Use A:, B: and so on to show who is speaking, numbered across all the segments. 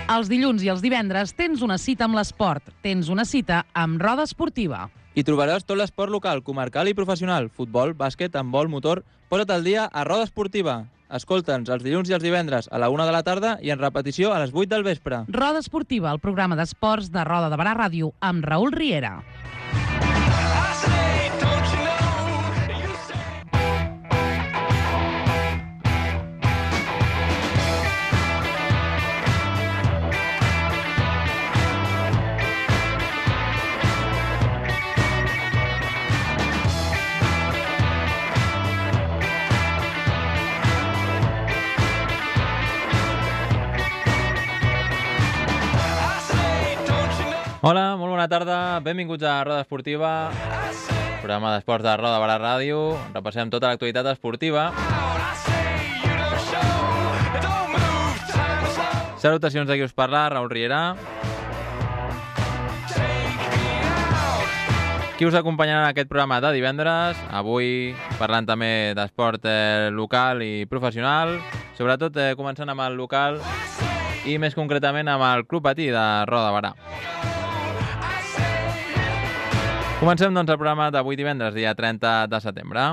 A: Els dilluns i els divendres tens una cita amb l'esport. Tens una cita amb Roda Esportiva.
B: Hi trobaràs tot l'esport local, comarcal i professional. Futbol, bàsquet, handbol, motor... Posa't al dia a Roda Esportiva. Escolta'ns els dilluns i els divendres a la 1 de la tarda i en repetició a les 8 del vespre.
A: Roda Esportiva, el programa d'esports de Roda de Barà Ràdio, amb Raül Riera.
B: Hola, molt bona tarda, benvinguts a Roda Esportiva, programa d'esports de Roda de Barà Ràdio. Repassem tota l'actualitat esportiva. Salutacions de qui us parla, Raül Riera. Qui us acompanyarà en aquest programa de divendres, avui parlant també d'esport local i professional, sobretot començant amb el local i més concretament amb el Club Patí de Roda de Barà. Comencem, doncs, el programa d'avui divendres, dia 30 de setembre.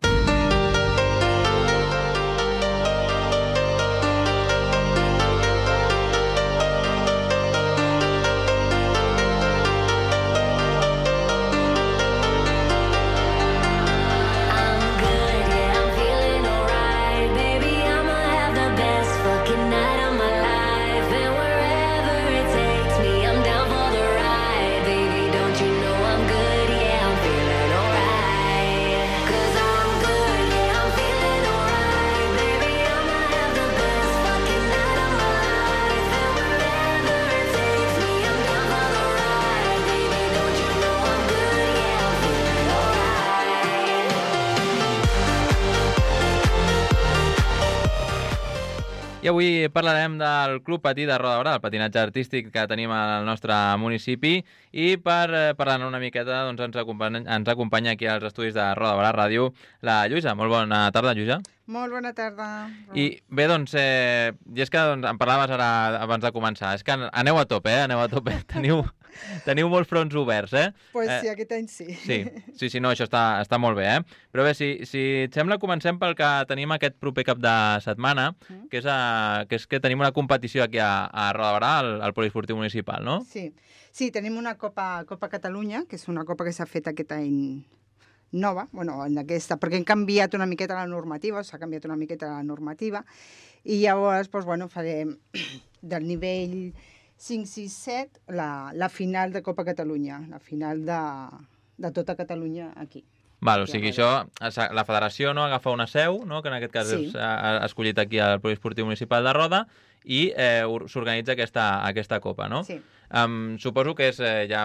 B: I avui parlarem del Club Patí de Roda de Barà, el patinatge artístic que tenim al nostre municipi, i per parlar una miqueta doncs, ens acompanya aquí als estudis de Roda de Barà Ràdio la Lluïsa. Molt bona tarda, Lluïsa.
C: Molt bona tarda.
B: I bé, doncs, i és que em parlaves ara abans de començar, és que aneu a tope, aneu a tope. Teniu molts fronts oberts,
C: Pues sí, aquest any sí.
B: Sí, no, això està molt bé, Però bé, si et sembla, comencem pel que tenim aquest proper cap de setmana, que és que tenim una competició aquí a Roda de Barà, al Poliesportiu Municipal, no?
C: Sí, tenim una Copa Catalunya, que és una copa que s'ha fet aquest any nova, perquè hem canviat una miqueta la normativa, s'ha canviat una miqueta la normativa, i llavors, farem del nivell 5, 6, 7, la final de Copa Catalunya, la final de tota Catalunya aquí.
B: Val, o sigui, això, la federació agafa una seu, no? Que en aquest cas ha escollit aquí al Poliesportiu Municipal de Roda, i s'organitza aquesta copa, no?
C: Sí.
B: Suposo que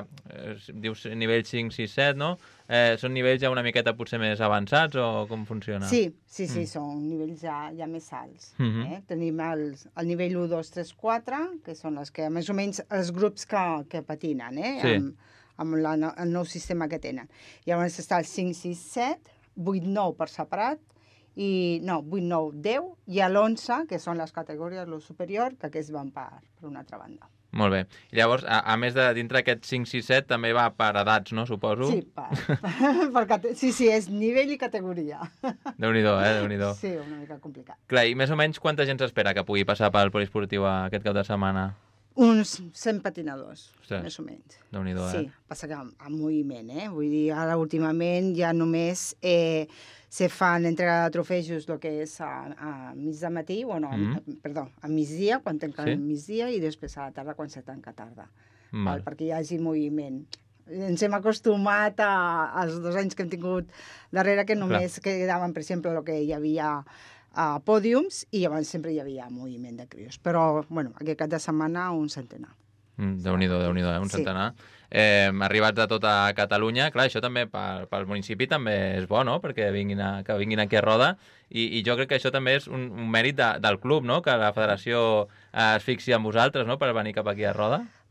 B: dius nivell 5, 6, 7, no? Són nivells ja una miqueta potser més avançats o com funciona?
C: Sí, són nivells ja més alts. Tenim el nivell 1, 2, 3, 4, que són més o menys els grups que patinen, amb el nou sistema que tenen. Llavors està el 5, 6, 7, 8, 9 per separat, 8, 9, 10, i l'11, que són les categories superior, que aquests van per una altra banda.
B: Molt bé. I llavors, a més de dintre aquest 5, 6, 7, també va per edats, no, suposo?
C: Sí, sí, és nivell i categoria.
B: Déu-n'hi-do, Déu-n'hi-do.
C: Sí, una mica complicat.
B: Clar, i més o menys quanta gent s'espera que pugui passar pel poliesportiu aquest cap de setmana?
C: Uns 100 patinadors, més o menys.
B: Déu-n'hi-do,
C: Sí, passa que amb moviment, Vull dir, ara últimament ja només se fan entrega de trofejos el que és a mig de matí, a migdia, quan tanquen migdia, i després a la tarda, quan se tanca tarda. Perquè hi hagi moviment. Ens hem acostumat als 2 anys que hem tingut darrere, que només quedaven, per exemple, el que hi havia a pòdiums, i llavors sempre hi havia moviment de crios. Però, aquest cap de setmana, un centenar.
B: Déu-n'hi-do, un centenar. Arribats de tota Catalunya, clar, això també pel municipi també és bo, no?, perquè vinguin aquí a Roda, i jo crec que això també és un mèrit del club, no?, que la federació es fixi en vosaltres, no?, per venir cap aquí a Roda.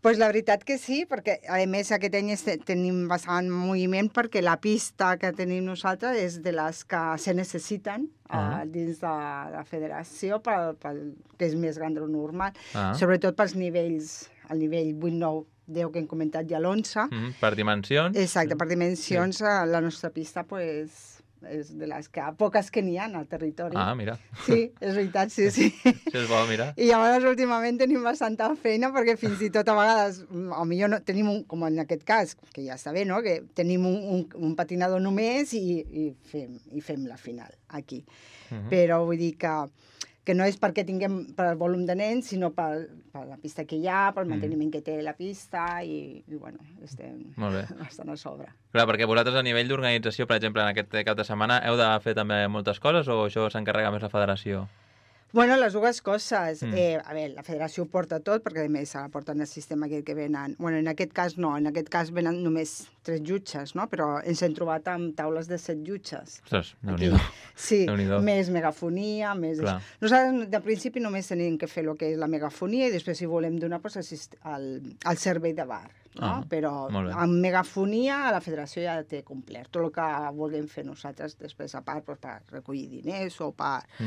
C: Pues la veritat que sí, perquè a més aquest any tenim bastant moviment perquè la pista que tenim nosaltres és de les que se necessiten dins de la federació, que és més gran del normal, sobretot pels nivells, el nivell 8, 9, 10 que hem comentat ja l'11.
B: Per dimensions?
C: Exacte, per dimensions la nostra pista pues, és de les poques que n'hi ha al territori.
B: Ah, mira.
C: Sí, és veritat, sí.
B: Això és bo, mira.
C: I llavors últimament tenim bastanta feina perquè fins i tot a vegades, potser no, tenim com en aquest cas, que ja està bé, no? Que tenim un patinador només i fem la final aquí. Però vull dir que no és perquè tinguem per volum de nens, sinó per la pista que hi ha, pel manteniment que té la pista i bueno, estem bastant a sobre.
B: Clar, perquè vosaltres a nivell d'organització, per exemple, en aquest cap de setmana, heu de fer també moltes coses o això s'encarrega més la federació?
C: Bueno, les dues coses. A veure, la federació ho porta tot, perquè a més la porten el sistema aquest que venen... Bueno, en aquest cas no, en aquest cas venen només 3 jutges, no? Però ens hem trobat amb taules de 7 jutges.
B: Ostres, Déu-n'hi-do.
C: Sí, més megafonia, més... Nosaltres, de principi, només tenim que fer el que és la megafonia i després, si volem donar, el servei de bar. No? Però amb megafonia la federació ja té complert. Tot el que vulguem fer nosaltres després, a part, per recollir diners o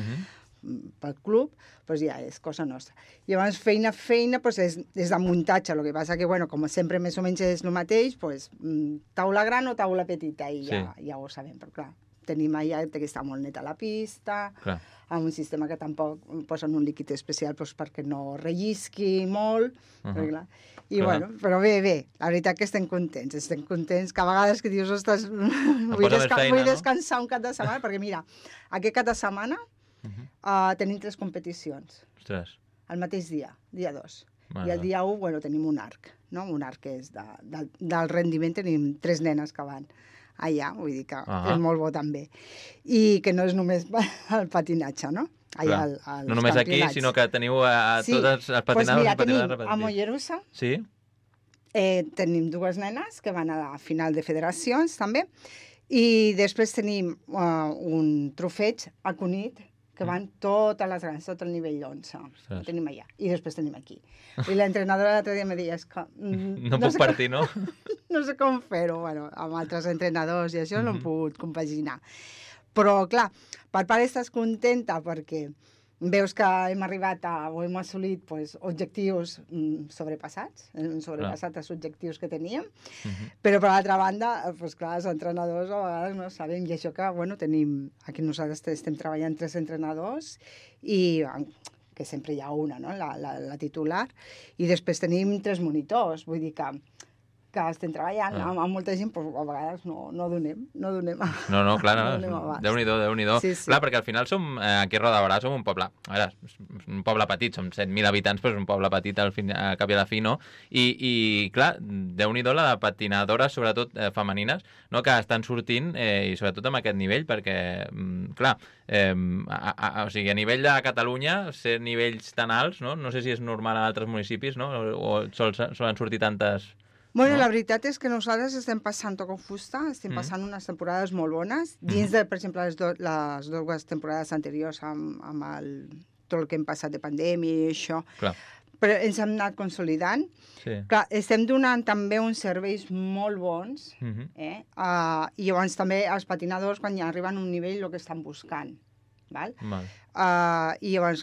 C: pel club, doncs ja és cosa nostra. I llavors feina és de muntatge, el que passa que, bueno, com sempre més o menys és el mateix, doncs, taula gran o taula petita, i ja ho sabem, però clar, tenim allà que està molt neta la pista, amb un sistema que tampoc posen un líquid especial perquè no rellisqui molt, i bueno, però bé, la veritat que estem contents que a vegades que dius, ostres, vull descansar un cap de setmana, perquè mira, aquest cap de setmana tenim 3 competicions.
B: Ostres.
C: El mateix dia 2. I el dia 1, bueno, tenim un arc, no? Un arc que és del rendiment, tenim 3 nenes que van allà, vull dir que és molt bo també. I que no és només el patinatge, no? Allà
B: no només aquí, sinó que teniu a totes els patinadors i patinadores repetits.
C: A Mollerussa tenim 2 nenes que van a la final de federacions, també, i després tenim un trofeig a Cunit, que van totes les grans, tot el nivell 11. Ho tenim allà. I després tenim aquí. I l'entrenadora l'altre dia em deia, és que...
B: No puc partir, no?
C: No sé com fer-ho. Bueno, amb altres entrenadors i això no hem pogut compaginar. Però, clar, per part estàs contenta perquè veus que hem arribat o hem assolit objectius sobrepassats, hem sobrepassat els objectius que teníem, però per l'altra banda, clar, els entrenadors a vegades no sabem, i això que, bueno, tenim, aquí nosaltres estem treballant 3 entrenadors, i que sempre hi ha una, no?, la titular, i després tenim 3 monitors, vull dir que estem treballant amb molta gent, però a vegades no donem.
B: No, clar, Déu-n'hi-do. Clar, perquè al final som, aquí a Roda de Berà som un poble, a veure, un poble petit, som 7.000 habitants, però és un poble petit al cap i a la fi, no? I clar, Déu-n'hi-do la de patinadores, sobretot femenines, no?, que estan sortint, i sobretot amb aquest nivell, perquè, clar, o sigui, a nivell de Catalunya, ser nivells tan alts, no? No sé si és normal a altres municipis, no?, o solen sortir tantes...
C: Bueno, la veritat és que nosaltres estem passant tot com fusta, estem passant unes temporades molt bones, dins de, per exemple, les dues temporades anteriors amb tot el que hem passat de pandèmia i això.
B: Clar.
C: Però ens hem anat consolidant. Clar, estem donant també uns serveis molt bons, i llavors també els patinadors, quan ja arriben a un nivell, el que estan buscant. I llavors...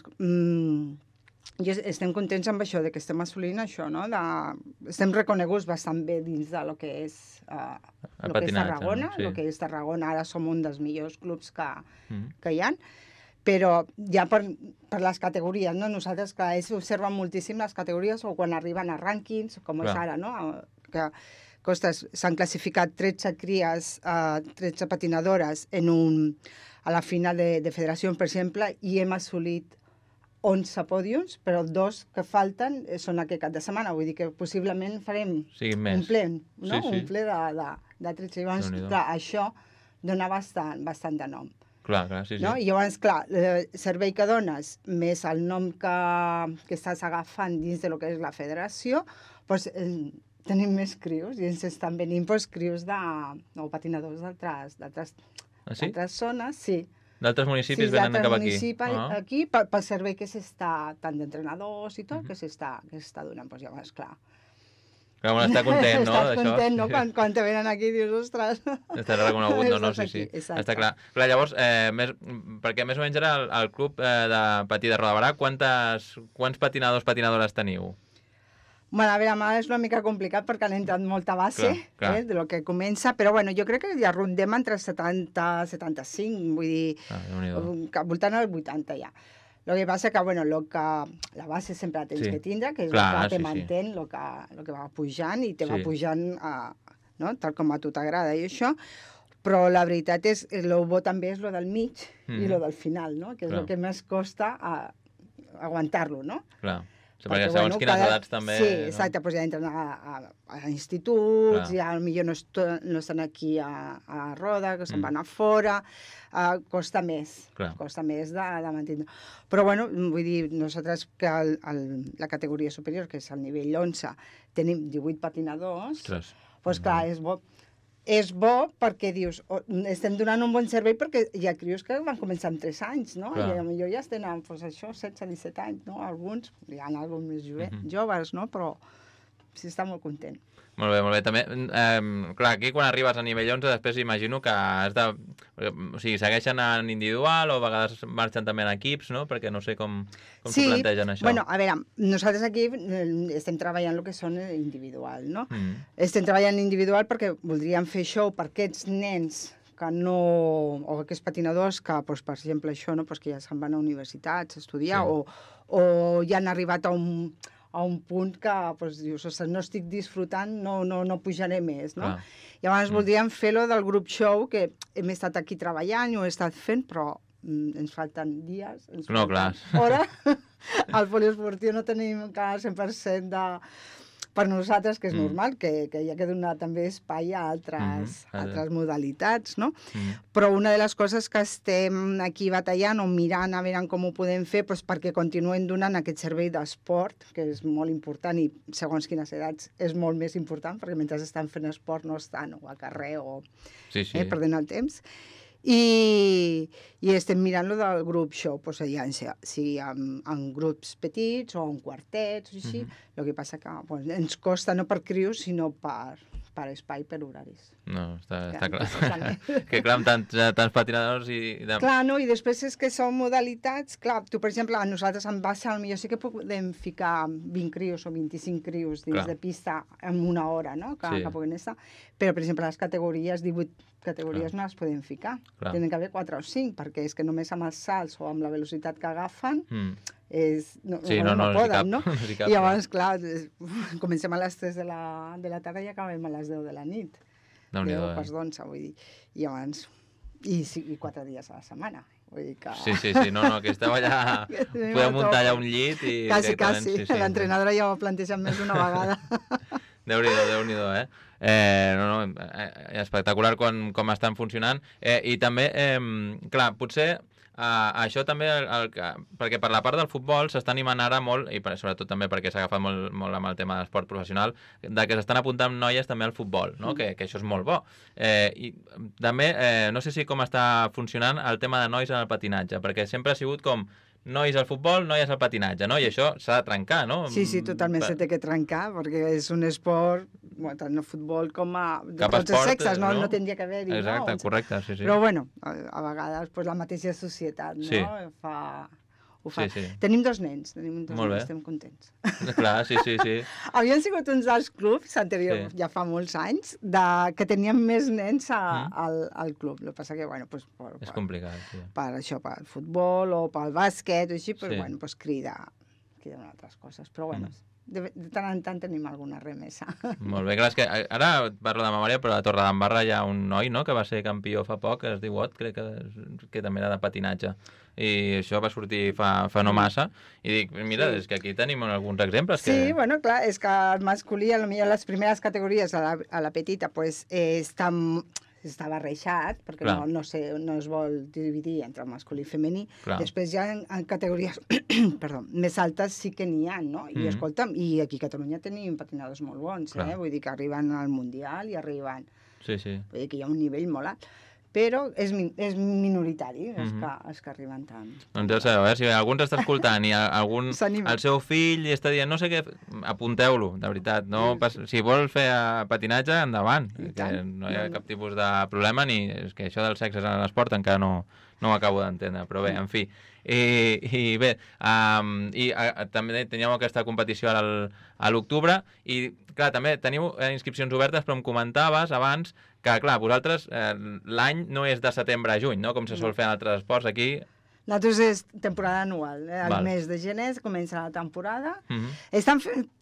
C: estem contents amb això, que estem assolint això, no? Estem reconeguts bastant bé dins de lo que és Tarragona. El que és Tarragona, ara som un dels millors clubs que hi ha, però ja per les categories, no? Nosaltres, clar, observen moltíssim les categories o quan arriben a rànquings, com és ara, no? Que, ostres, s'han classificat 13 cries, 13 patinadores a la final de federació, per exemple, i hem assolit 11 pòdiums, però 2 que falten són aquest cap de setmana. Vull dir que possiblement farem un ple, no? Un ple de 13. Llavors, clar, això dona bastant de nom.
B: Clar, sí.
C: No? I llavors, clar, el servei que dones, més el nom que estàs agafant dins de lo que és la federació, doncs tenim més crios, i ens estan venint crios o patinadors d'altres zones, sí.
B: D'altres municipis venen cap aquí.
C: Sí, d'altres municipis aquí, pel servei que s'està, tant d'entrenadors i tot, que s'està donant. Doncs llavors, clar,
B: Clar, bueno, està content, no?
C: Estàs content, no? Quan te venen aquí dius, ostres...
B: Estàs reconegut, no, sí. Està clar. Clar, llavors, perquè més o menys era el club de patí de Roda de Berà, quants patinadors teniu?
C: Bueno, a veure, és una mica complicat perquè han entrat molta base de lo que comença, però bueno, jo crec que ja rondem entre 70 i 75, vull dir, voltant al 80 ja. Lo que passa que, bueno, la base sempre la tens que tindre, que és el que te mantén, el que va pujant i te va pujant, no? Tal com a tu t'agrada i això, però la veritat és, el bo també és lo del mig i lo del final, no? Que és el que més costa aguantar-lo, no?
B: Clar. Perquè segons quines edats també...
C: Sí, exacte, doncs ja entren a instituts, ja potser no estan aquí a Roda, que se'n van a fora, costa més de mantenir. Però, bueno, vull dir, nosaltres que la categoria superior, que és el nivell 11, tenim 18 patinadors, doncs clar, és bo perquè dius, estem donant un bon servei perquè hi ha crios que van començar amb 3 anys, no? I potser ja tenen, doncs això, 16-17 anys, no? Alguns, hi ha alguns més joves, no? Però sí, està molt content.
B: Molt bé. També, clar, aquí quan arribes a nivell 11, després imagino que has de... O sigui, segueixen en individual o a vegades marxen també en equips, no? Perquè no sé com s'ho plantegen això.
C: Sí, bueno, a veure, nosaltres aquí estem treballant el que són individual, no? Estem treballant individual perquè voldríem fer show per aquests nens que no... o aquests patinadors que, doncs, per exemple, això, no? Pues que ja se'n van a universitats a estudiar o ja han arribat a un punt que doncs, dius, ostres, no estic disfrutant, no pujaré més, no? Llavors voldríem fer-lo del grup show, que hem estat aquí treballant i ho he estat fent, però ens falten dies, ens falten hores. Al poliesportiu no tenim encara 100% per nosaltres, que és normal, que hi ha que donar també espai a altres modalitats, no? Però una de les coses que estem aquí batallant o mirant a veure com ho podem fer, doncs perquè continuen donant aquest servei d'esport, que és molt important i segons quines edats és molt més important, perquè mentre estan fent esport no estan o al carrer o perdent el temps. I estem mirant-lo del grup show, doncs allà, sigui en grups petits o en quartets o així. El que passa que ens costa no per crios, sinó per espai, per horaris.
B: No, està clar. Que clar, amb tants patinadors i...
C: Clar, no, i després és que són modalitats... Clar, tu, per exemple, a nosaltres en base al millor sí que podem ficar 20 crios o 25 crios dins de pista en una hora, no?, que puguin estar. Però, per exemple, les categories, 18 categories no les podem ficar. Tenen que haver 4 o 5, perquè és que només amb els salts o amb la velocitat que agafen no poden, no? I llavors, clar, comencem a les 3 de la tarda i acabem a les 10 de la nit. 10 quarts d'11, vull dir. I llavors... I 4 dies a la setmana. Vull dir que... Sí,
B: no, que esteu allà... Podeu muntar allà un llit i...
C: Quasi. L'entrenadora ja ho ha plantejat més d'una vegada.
B: Déu-n'hi-do, espectacular com estan funcionant. I també, clar, potser... això també, perquè per la part del futbol s'està animant ara molt, i sobretot també perquè s'ha agafat molt amb el tema de l'esport professional, de que s'estan apuntant noies també al futbol, no? Que això és molt bo. I també, no sé si com està funcionant el tema de nois en el patinatge, perquè sempre ha sigut com nois al futbol, noies al patinatge, no? I això s'ha de trencar, no?
C: Sí, totalment s'ha de trencar, perquè és un esport, tant el futbol com de tots els sexes, no tindria que haver-hi, no?
B: Exacte, correcte, sí.
C: Però, bueno, a vegades la mateixa societat, no? Ho fa. Tenim 2 nens, estem contents.
B: Clar, sí.
C: Havien sigut uns dels clubs anteriors, ja fa molts anys, que tenien més nens al club. El que passa que, bueno,
B: és complicat, sí.
C: Per això, pel futbol o pel bàsquet o així, però, bueno, criden altres coses. Però, bueno, de tant en tant tenim alguna remesa.
B: Molt bé, clar, és que ara parlo de memòria, però a Torredembarra hi ha un noi, no?, que va ser campió fa poc, que es diu Ot, crec que també era de patinatge. I això va sortir fa no massa. I dic, mira, és que aquí tenim alguns exemples.
C: Sí, bueno, clar, és que el masculí, potser les primeres categories a la petita, doncs està barrejat, perquè no es vol dividir entre el masculí i femení. Després ja en categories més altes sí que n'hi ha, no? I escolta'm, i aquí a Catalunya tenim patinadors molt bons, vull dir que arriben al Mundial i arriben...
B: Sí.
C: Vull dir que hi ha un nivell molt alt. però és minoritari els que arriben tant.
B: Doncs ja sabeu, si algú ens està escoltant i algun, el seu fill està dient no sé què, apunteu-lo, de veritat. No, si vol fer patinatge, endavant, que no hi ha cap tipus de problema, ni és que això del sexe en l'esport encara no ho acabo d'entendre, però bé, en fi. I bé, també teníeu aquesta competició a l'octubre i, clar, també teniu inscripcions obertes, però em comentaves abans que, clar, vosaltres l'any no és de setembre a juny, no?, com se sol fer en altres esports. Aquí...
C: Nosaltres és temporada anual. El mes de gener comença la temporada. Estan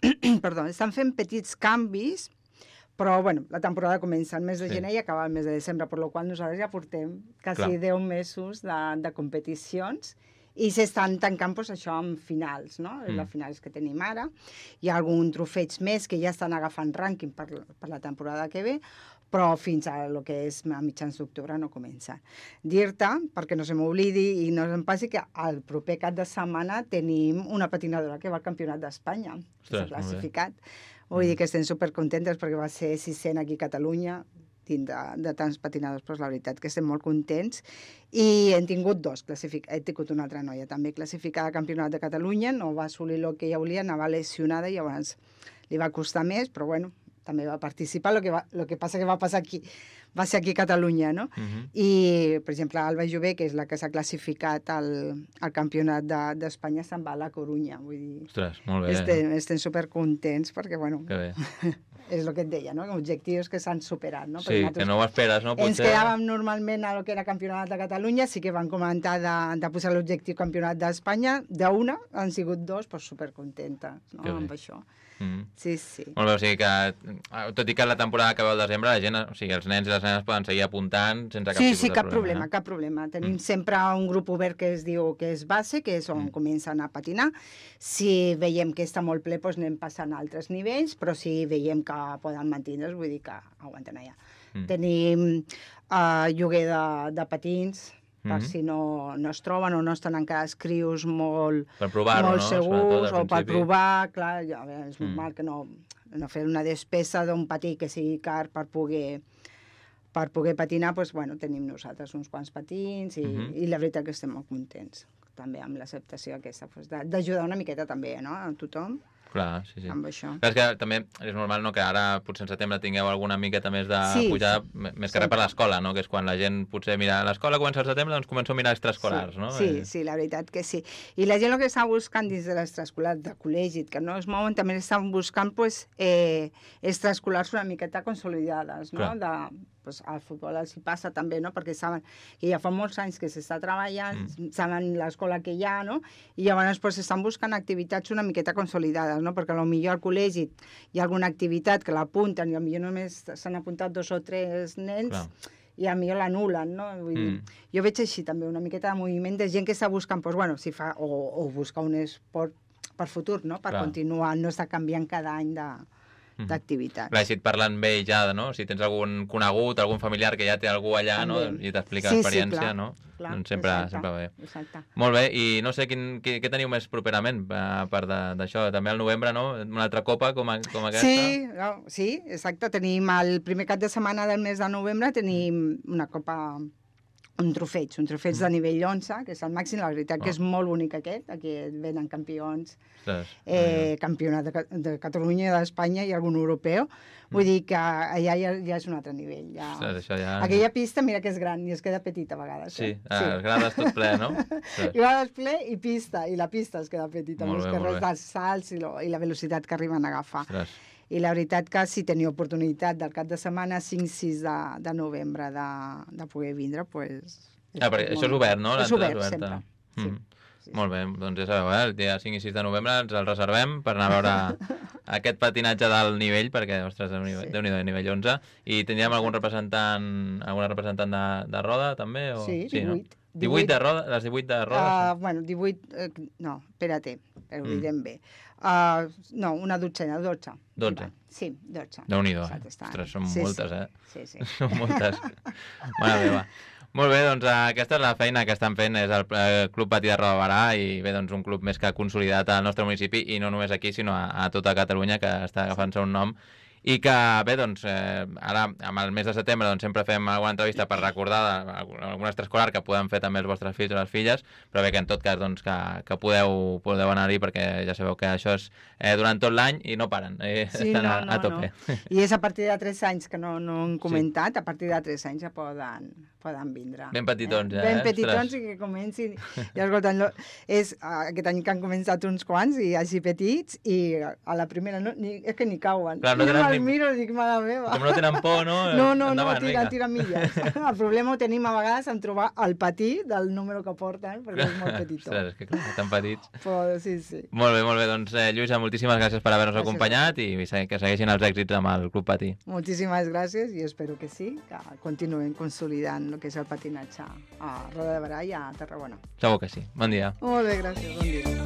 C: fent petits canvis, però, bueno, la temporada comença el mes de gener i acaba el mes de desembre, per la qual nosaltres ja portem quasi 10 mesos de competicions i s'estan tancant, doncs, això amb finals, no? Les finals que tenim ara. Hi ha algun trofeig més que ja estan agafant rànquing per la temporada que ve, però fins a lo que és a mitjans d'octubre no comença. Dir-te, perquè no se m'oblidi i no em passi, que el proper cap de setmana tenim una patinadora que va al Campionat d'Espanya, s'ha classificat. Vull dir que estem supercontentes perquè va ser 600 aquí a Catalunya, dins de tants patinadors, però la veritat que estem molt contents. I hem tingut he tingut una altra noia també classificada al Campionat de Catalunya, no va assolir el que ja volia, anava lesionada i llavors li va costar més, però bueno, també va participar, el que passa que va ser aquí a Catalunya, no? I, per exemple, Alba Jové, que és la que s'ha classificat al Campionat d'Espanya, se'n va a la Corunya, vull dir...
B: Ostres, molt bé.
C: Estem supercontents perquè, bueno...
B: Que bé.
C: És el que et deia, no? Objectius que s'han superat, no?
B: Sí, que no ho esperes, no?
C: Ens quedàvem normalment a lo que era Campionat de Catalunya, sí que van comentar de posar l'objectiu Campionat d'Espanya, d'una, han sigut dos, però supercontentes, no? Amb això. Sí, sí.
B: Molt bé, o sigui que, tot i que la temporada acaba al desembre, la gent, o sigui, els nens i les nenes poden seguir apuntant sense cap tipus de problema.
C: Sí, cap problema. Tenim sempre un grup obert que es diu que és base, que és on comencen a patinar. Si veiem que està molt ple, doncs anem passant a altres nivells, però si veiem que poden mantindre's, vull dir que aguanten allà. Tenim lloguer de patins, per si no es troben o no estan encara els crios molt segurs, o per provar, clar, és normal que no fer una despesa d'un patí que sigui car per poder patinar, doncs, bueno, tenim nosaltres uns quants patins i la veritat que estem molt contents també amb l'acceptació aquesta, d'ajudar una miqueta també, no?, a tothom.
B: Clar, sí.
C: Amb això.
B: Però és que també és normal, no?, que ara potser en setembre tingueu alguna miqueta més de pujada, més que res per l'escola, no?, que és quan la gent potser mira l'escola comença al setembre, doncs comença a mirar extraescolars, no?
C: Sí, la veritat que sí. I la gent el que està buscant dins de l'extraescolar, de col·legi, que no es mouen, també estan buscant extraescolars una miqueta consolidades, no?, al futbol els hi passa també, no?, perquè saben que ja fa molts anys que s'està treballant, saben l'escola que hi ha, no?, i llavors estan buscant activitats una miqueta consolidades, no?, perquè potser al col·legi hi ha alguna activitat que l'apunten i potser només s'han apuntat 2 o 3 nens i potser l'anulen, no? Vull dir, jo veig així també una miqueta de moviment de gent que està buscant, o buscar un esport per futur, no?, per continuar, no està canviant cada any d'activitats.
B: Clar, si et parlen bé ja, no? Si tens algun conegut, algun familiar que ja té algú allà, no?, i t'explica l'experiència, no? Doncs sempre bé.
C: Exacte.
B: Molt bé, i no sé què teniu més properament, a part d'això, també al novembre, no? Una altra copa com aquesta?
C: Sí, exacte. Tenim el primer cap de setmana del mes de novembre, tenim una copa... un trofeig de nivell 11, que és el màxim, la veritat que és molt bonic aquest, aquí venen campions, campionat de Catalunya, d'Espanya i algun europeu, vull dir que allà ja és un altre nivell. Aquella pista, mira que és gran i es queda petita a vegades.
B: Sí, els grades tot ple, no?
C: I grades ple i pista, i la pista es queda petita, amb els carrers dels salts i la velocitat que arriben a agafar. I la veritat que si teniu oportunitat del cap de setmana 5-6 de novembre de poder vindre, doncs...
B: perquè això és obert, no?
C: És obert, sempre.
B: Molt bé, doncs ja sabeu, el dia 5 i 6 de novembre ens el reservem per anar a veure aquest patinatge d'alt nivell, perquè, ostres, Déu-n'hi-do, de nivell 11. I tindríem alguna representant de roda, també?
C: Sí, 18.
B: 18 de roda? Les 18 de roda?
C: Bueno, 18... No, espérate, ho direm bé. No, una dotzena, 12.
B: 12?
C: Sí, 12.
B: Déu-n'hi-do, ostres, són moltes,
C: Sí.
B: Són moltes. Mare meva. Molt bé, doncs aquesta és la feina que estan fent, és el Club Patí de Roda de Berà, i bé, doncs un club més que consolidat al nostre municipi, i no només aquí, sinó a tota Catalunya, que està agafant-se un nom. I que, bé, doncs, ara, amb el mes de setembre, doncs, sempre fem alguna entrevista per recordar algun extraescolar que podem fer també els vostres fills o les filles, però bé que en tot cas doncs, que podeu anar-hi, perquè ja sabeu que això és durant tot l'any i no paren, estan a tope.
C: No. I és a partir de 3 anys, que no hem comentat, a partir de 3 anys ja poden vindre.
B: Ben petitons,
C: Ben petitons i que comencin. I escolten, aquest any que han començat uns quants i així petits, i a la primera és que ni cauen.
B: Clar, no
C: me'l miro i dic, mare meva.
B: Com no tenen por, no?
C: No, tira milles. El problema ho tenim a vegades en trobar el patí del número que porten, perquè és molt petitó.
B: Ostres, és que clar, tan petits.
C: Però sí.
B: Molt bé. Doncs, Lluïsa, moltíssimes gràcies per haver-nos acompanyat i que segueixin els èxits amb el Club Patí.
C: Moltíssimes gràcies i espero que sí, que continuem consolidant el que és el patinatge a Roda de Berà i a Tarragona.
B: Segur que sí. Bon dia.
C: Molt bé, gràcies. Bon dia.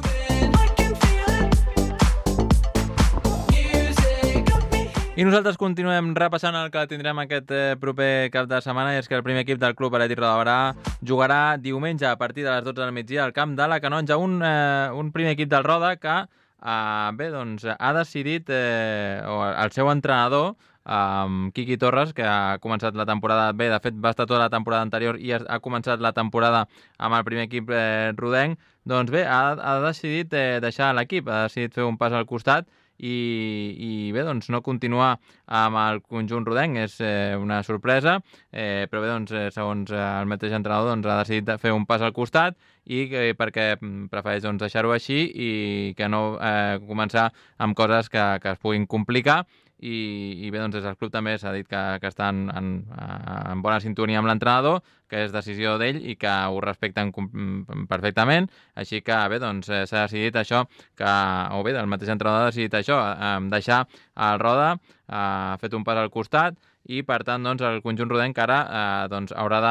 B: I nosaltres continuem repassant el que tindrem aquest proper cap de setmana, i és que el primer equip del Club Atlètic Roda de Berà jugarà diumenge a partir de les 12 del migdia al camp de la Canonja, un primer equip del Roda que ha decidit, o el seu entrenador, Quiqui Torres, que ha començat la temporada bé, de fet va estar tota la temporada anterior i ha començat la temporada amb el primer equip rodenc, doncs bé, ha decidit deixar l'equip, ha decidit fer un pas al costat i bé, doncs no continuar amb el conjunt rodenc és una sorpresa, però bé, doncs, segons el mateix entrenador, doncs, ha decidit fer un pas al costat i perquè prefereix doncs, deixar-ho així i que no començar amb coses que es puguin complicar. I bé, doncs des del club també s'ha dit que estan en bona sintonia amb l'entrenador, que és decisió d'ell i que ho respecten perfectament, així que bé, doncs s'ha decidit això, o bé, el mateix entrenador ha decidit això, deixar el Roda, ha fet un pas al costat i per tant doncs el conjunt rodenc ara doncs haurà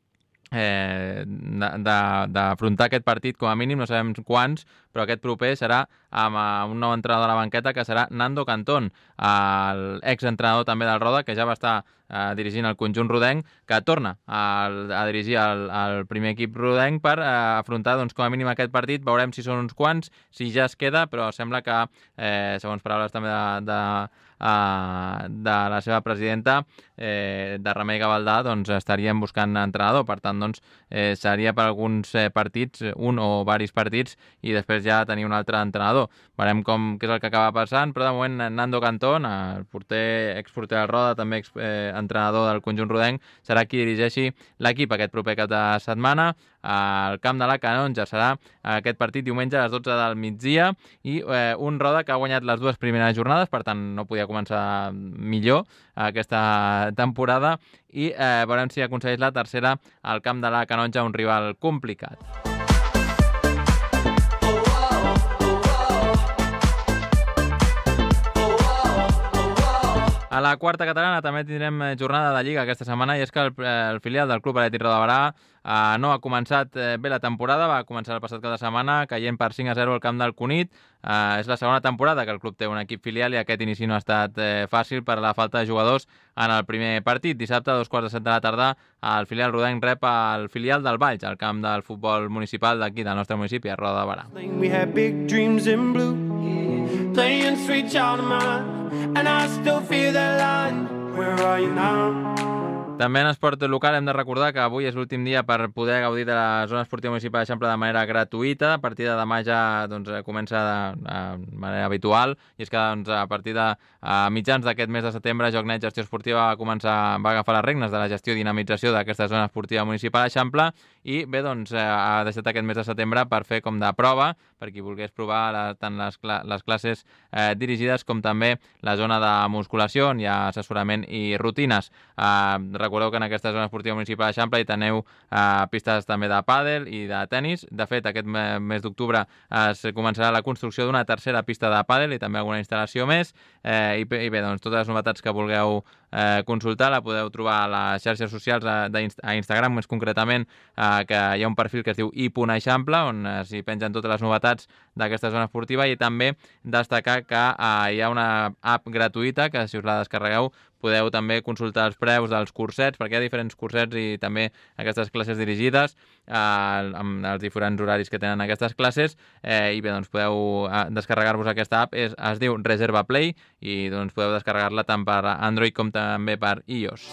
B: d'afrontar aquest partit com a mínim, no sabem quants, però aquest proper serà amb un nou entrenador a la banqueta, que serà Nando Cantón, l'exentrenador també del Roda, que ja va estar dirigint el conjunt rodenc, que torna a dirigir el primer equip rodenc per afrontar doncs, com a mínim aquest partit. Veurem si són uns quants, si ja es queda, però sembla que, segons paraules també de la seva presidenta, de Remei Gavaldà, doncs estaríem buscant entrenador. Per tant, doncs, seria per alguns partits, un o varis partits, i després ja tenir un altre entrenador. Veurem què és el que acaba passant, però de moment Nando Cantón, el exporter del Roda, també entrenador del conjunt rodenc, serà qui dirigeixi l'equip aquest proper cap de setmana. Al camp de la Canonja serà aquest partit diumenge a les 12 del migdia, i un Roda que ha guanyat les 2 primeres jornades, per tant no podia començar millor aquesta temporada, i veurem si aconsegueix la tercera al camp de la Canonja, un rival complicat. A la quarta catalana també tindrem jornada de Lliga aquesta setmana, i és que el filial del Club Atlètic Roda de Berà no ha començat bé la temporada, va començar el passat cap de setmana caient per 5-0 al camp del Cunit. És la segona temporada que el club té un equip filial i aquest inici no ha estat fàcil per la falta de jugadors en el primer partit. Dissabte, a 2:15 de la tarda, el filial rodenc rep el filial del Valls, al camp del futbol municipal d'aquí, del nostre municipi, a Roda de Berà.
D: We had big dreams in blue, playing sweet child of mine, and I still feel that line. Where are you now?
B: També en esport local hem de recordar que avui és l'últim dia per poder gaudir de la zona esportiva municipal d'Eixample de manera gratuïta. A partir de demà ja comença de manera habitual, i és que a partir de mitjans d'aquest mes de setembre JocNet Gestió Esportiva va agafar les regnes de la gestió i dinamització d'aquesta zona esportiva municipal d'Eixample, i bé, doncs ha deixat aquest mes de setembre per fer com de prova, per qui volgués provar tant les classes dirigides com també la zona de musculació, on hi ha assessorament i rutines. Recordeu que en aquesta zona esportiva municipal d'Eixample hi teniu pistes també de pàdel i de tennis. De fet, aquest mes d'octubre es començarà la construcció d'una tercera pista de pàdel i també alguna instal·lació més. I bé, doncs, totes les novetats que vulgueu consultar la podeu trobar a les xarxes socials, a Instagram més concretament, que hi ha un perfil que es diu i.eixample, on s'hi pengen totes les novetats d'aquesta zona esportiva, i també destacar que hi ha una app gratuïta que, si us la descarregueu, podeu també consultar els preus dels cursets, perquè hi ha diferents cursets i també aquestes classes dirigides amb els diferents horaris que tenen aquestes classes, i bé, doncs podeu descarregar-vos aquesta app, es diu Reserva Play, i doncs podeu descarregar-la tant per Android com també per iOS.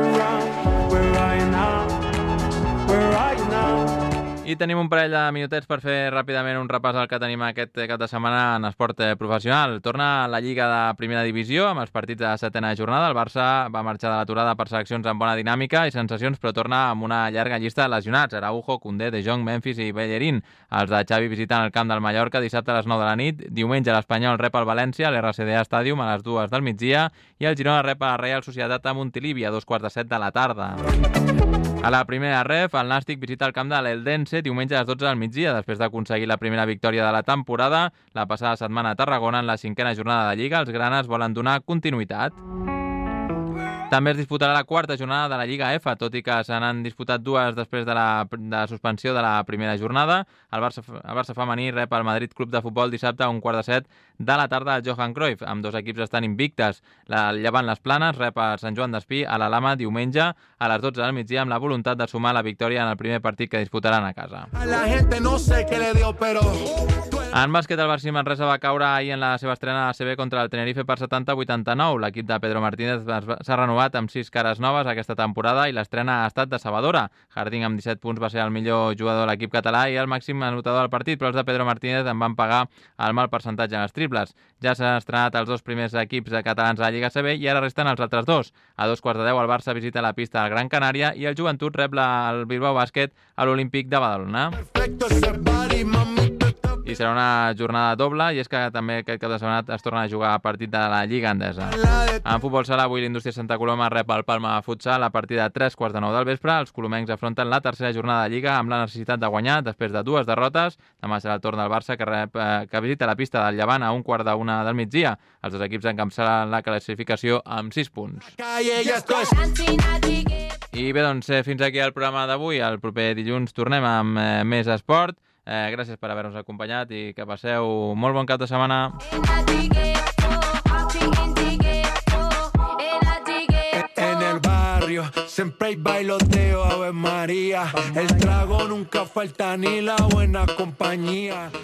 B: I tenim un parell de minutets per fer ràpidament un repàs al que tenim aquest cap de setmana en esport professional. Torna la Lliga de Primera Divisió amb els partits de la setena jornada. El Barça va marxar de l'aturada per seleccions amb bona dinàmica i sensacions, però torna amb una llarga llista de lesionats. Araujo, Koundé, De Jong, Memphis i Bellerín. Els de Xavi visiten el camp del Mallorca dissabte a les 9 de la nit. Diumenge l'Espanyol rep el València a l'RCDA Stadium a les 2 del migdia i el Girona rep a la Real Societat a Montilivi a 2:45 de la tarda. A la primera ref, el Nàstic visita el camp de l'Eldense diumenge a les 12 del migdia, després d'aconseguir la primera victòria de la temporada. La passada setmana a Tarragona, en la 5a jornada de Lliga, els granes volen donar continuïtat. També es disputarà la quarta jornada de la Lliga F, tot i que se n'han disputat dues després de la suspensió de la primera jornada. El Barça femení rep el Madrid Club de Futbol dissabte a 1:15 de la tarda al Johan Cruyff. Ambdós equips estan invictes. El Llevant Les Planes rep el Sant Joan d'Espí a la Lama diumenge a les 12 del migdia amb la voluntat de sumar la victòria en el primer partit que disputaran a casa. En bàsquet, el Barça Manresa va caure ahir en la seva estrena a ACB contra el Tenerife per 70-89. L'equip de Pedro Martínez s'ha renovat amb 6 cares noves aquesta temporada i l'estrena ha estat decebedora. Harding amb 17 punts va ser el millor jugador de l'equip català i el màxim anotador del partit, però els de Pedro Martínez en van pagar el mal percentatge en els triples. Ja s'han estrenat els dos primers equips catalans a la Lliga ACB i ara resten els altres dos. A 2:15 el Barça visita la pista del Gran Canària i el Joventut rep el Bilbao Bàsquet a l'Olímpic de Badalona. I serà una jornada doble, i és que també aquest cap de setmana es torna a jugar a partit de la Lliga Endesa. En futbol sala, avui l'Indústria Santa Coloma rep el Palma Futsal a partir de 3:15 del vespre. Els colomencs afronten la tercera jornada de Lliga amb la necessitat de guanyar després de 2 derrotes. Demà serà el torn del Barça que visita la pista del Llevant a 1:15 del migdia. Els dos equips encapçalen la classificació amb 6 punts. I bé, doncs fins aquí el programa d'avui. El proper dilluns tornem amb més esport. Gràcies per haver-nos acompanyat i que passeu molt bon cap de setmana.
D: En el barrio siempre hay bailoteo, Ave María. El trago nunca falta ni la buena compañía.